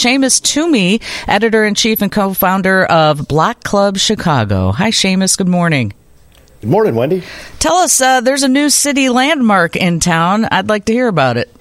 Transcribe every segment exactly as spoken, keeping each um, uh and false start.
Seamus Toomey, editor-in-chief and co-founder of Block Club Chicago. Hi, Seamus. Good morning. Good morning, Wendy. Tell us, uh, there's a new city landmark in town. I'd like to hear about it.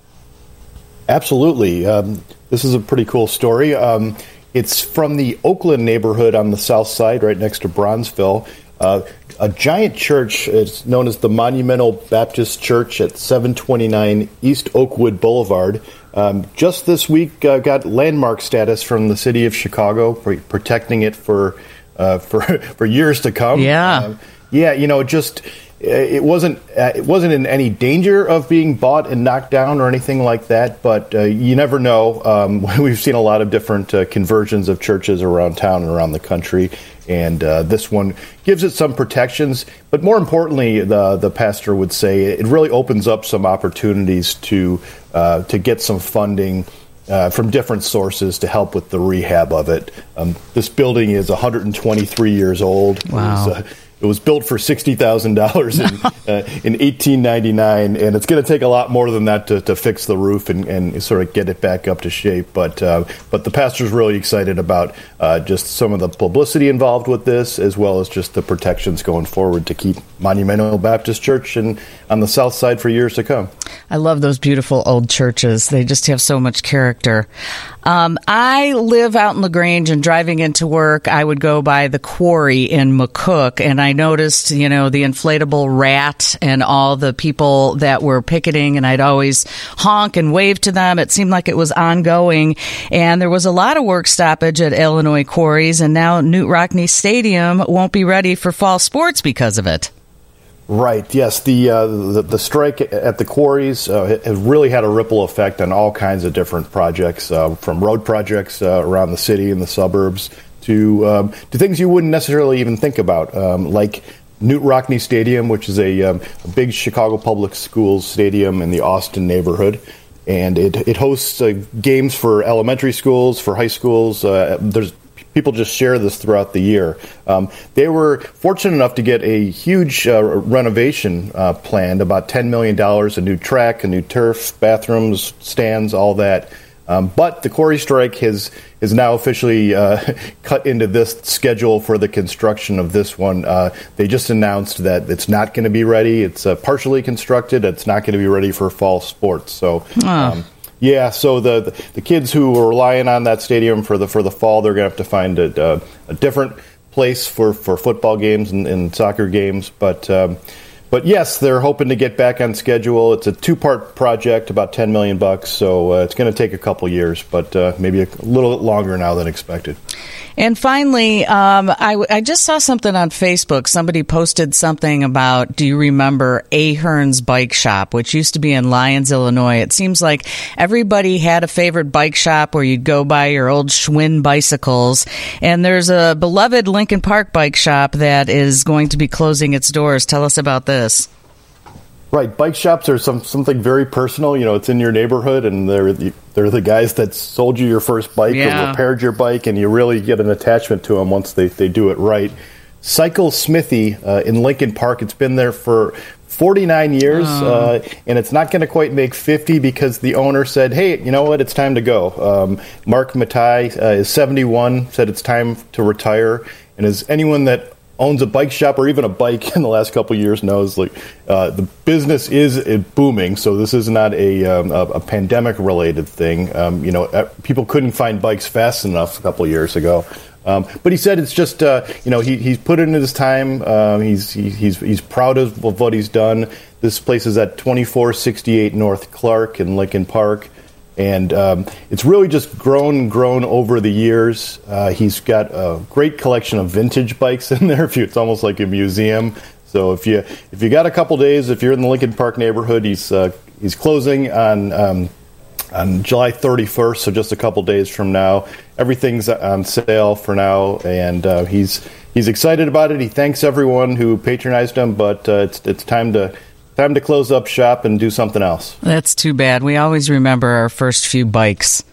Absolutely. Um, this is a pretty cool story. Um, it's from the Oakland neighborhood on the south side, right next to Bronzeville. Uh, a giant church, it's known as the Monumental Baptist Church at seven twenty-nine East Oakwood Boulevard. Um, just this week uh, got landmark status from the city of Chicago, for protecting it for uh, for for years to come. Yeah. Uh, Yeah, you know, just it wasn't uh, it wasn't in any danger of being bought and knocked down or anything like that. But uh, you never know. Um, we've seen a lot of different uh, conversions of churches around town and around the country, and uh, this one gives it some protections. But more importantly, the the pastor would say it really opens up some opportunities to uh, to get some funding Uh, from different sources to help with the rehab of it. Um, this building is one hundred twenty-three years old. Wow. It was, uh, it was built for sixty thousand dollars in, uh, in eighteen ninety-nine, and it's going to take a lot more than that to, to fix the roof and, and sort of get it back up to shape. But uh, but the pastor's really excited about uh, just some of the publicity involved with this, as well as just the protections going forward to keep Monumental Baptist Church and on the south side for years to come. I love those beautiful old churches. They just have so much character. Um, I live out in LaGrange, and driving into work, I would go by the Quarry in McCook, and I noticed, you know, the inflatable rat and all the people that were picketing, and I'd always honk and wave to them. It seemed like it was ongoing, and there was a lot of work stoppage at Illinois quarries, and now Knute Rockne Stadium won't be ready for fall sports because of it. Right. Yes. The uh, the, the strike at the quarries uh, has really had a ripple effect on all kinds of different projects, uh, from road projects uh, around the city and the suburbs to um, to things you wouldn't necessarily even think about, um, like Knute Rockne Stadium, which is a, um, a big Chicago Public Schools stadium in the Austin neighborhood. And it it hosts uh, games for elementary schools, for high schools. Uh, there's People just share this throughout the year. Um, they were fortunate enough to get a huge uh, renovation uh, planned, about ten million dollars, a new track, a new turf, bathrooms, stands, all that. Um, but the quarry strike has is now officially uh, cut into this schedule for the construction of this one. Uh, they just announced that it's not going to be ready. It's uh, partially constructed. It's not going to be ready for fall sports. So. Oh. Um, Yeah, so the, the the kids who were relying on that stadium for the for the fall, they're going to have to find a, a, a different place for, for football games and, and soccer games. But um, but yes, they're hoping to get back on schedule. It's a two part project, about ten million bucks. So uh, it's going to take a couple years, but uh, maybe a little bit longer now than expected. And finally, um, I, I just saw something on Facebook. Somebody posted something about, do you remember Ahern's Bike Shop, which used to be in Lyons, Illinois? It seems like everybody had a favorite bike shop where you'd go buy your old Schwinn bicycles. And there's a beloved Lincoln Park bike shop that is going to be closing its doors. Tell us about this. Right, bike shops are some something very personal. You know, it's in your neighborhood, and they're the, they're the guys that sold you your first bike yeah. or repaired your bike, and you really get an attachment to them once they, they do it right. Cycle Smithy uh, in Lincoln Park, it's been there for forty-nine years, oh. uh, and it's not going to quite make fifty because the owner said, hey, you know what, it's time to go. Um, Mark Matai uh, is seventy-one, said it's time to retire, and as anyone that owns a bike shop or even a bike in the last couple of years knows, like uh, the business is uh, booming. So this is not a um, a, a pandemic related thing. Um, you know, uh, people couldn't find bikes fast enough a couple of years ago. Um, but he said it's just uh, you know he he's put in his time. Um, he's he, he's he's proud of, of what he's done. This place is at twenty-four sixty-eight North Clark in Lincoln Park. And um, it's really just grown and grown over the years. Uh, he's got a great collection of vintage bikes in there. If you, it's almost like a museum. So if you if you got a couple days, if you're in the Lincoln Park neighborhood, he's uh, he's closing on um, on July thirty-first, so just a couple days from now. Everything's on sale for now, and uh, he's he's excited about it. He thanks everyone who patronized him, but uh, it's it's time to. Time to close up shop and do something else. That's too bad. We always remember our first few bikes.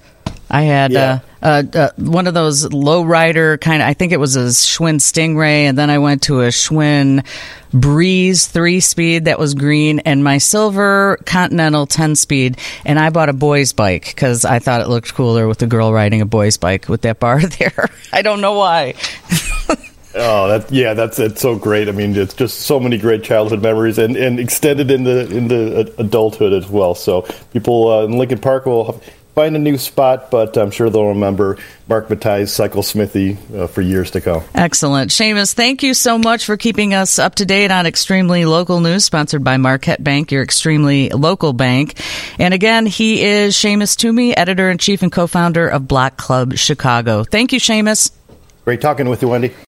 I had Yeah. uh, uh, uh, one of those lowrider kind of, I think it was a Schwinn Stingray, and then I went to a Schwinn Breeze three-speed that was green, and my silver Continental ten-speed, and I bought a boy's bike because I thought it looked cooler with a girl riding a boy's bike with that bar there. I don't know why. Oh, that yeah, that's it's so great. I mean, it's just so many great childhood memories, and, and extended into into adulthood as well. So people uh, in Lincoln Park will find a new spot, but I'm sure they'll remember Mark Mattai's Cycle Smithy uh, for years to come. Excellent. Seamus, thank you so much for keeping us up to date on Extremely Local News, sponsored by Marquette Bank, your extremely local bank. And again, he is Seamus Toomey, editor-in-chief and co-founder of Block Club Chicago. Thank you, Seamus. Great talking with you, Wendy.